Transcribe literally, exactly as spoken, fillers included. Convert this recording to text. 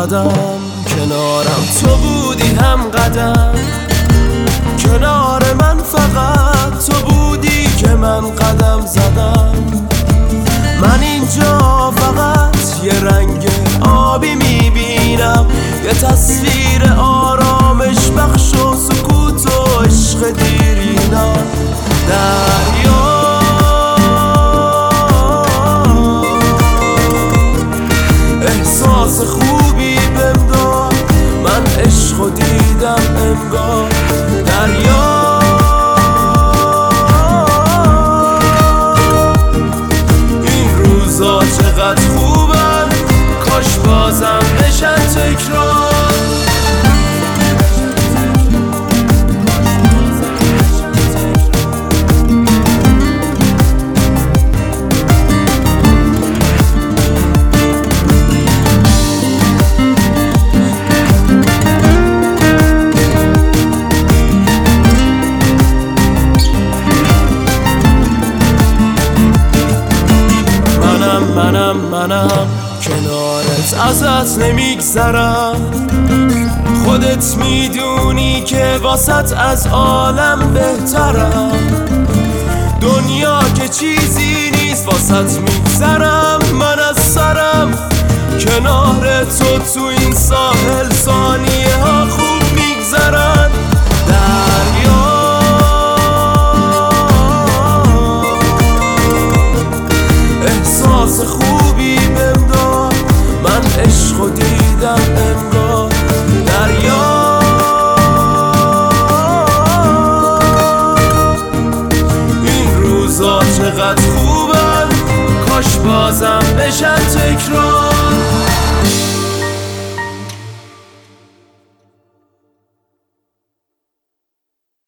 قدم کنارم تو بودی هم قدم کنار من فقط تو بودی که من قدم زدم. من اینجا فقط یه رنگ آبی میبینم، یه تصویر آرامش بخش و سکوت و عشق دیرینم. دریا احساس خوبی بهم داد، من عشقو دیدم انگار. دریا این روزا چقدر خوبن، کاش بازم بشن تکرار. منم منم کنارت ازت نمیگذرم، خودت میدونی که واسط از عالم بهترم. دنیا که چیزی نیست واسط میگذرم من از سرم، کنار تو تو این ساحل ثانیه ها خوب میگذرن. دریا احساس خوبی بهم داد، من عشقو دیدم انگار. دریا این روزا چقدر خوبن، کاش بازم بشن تکرار.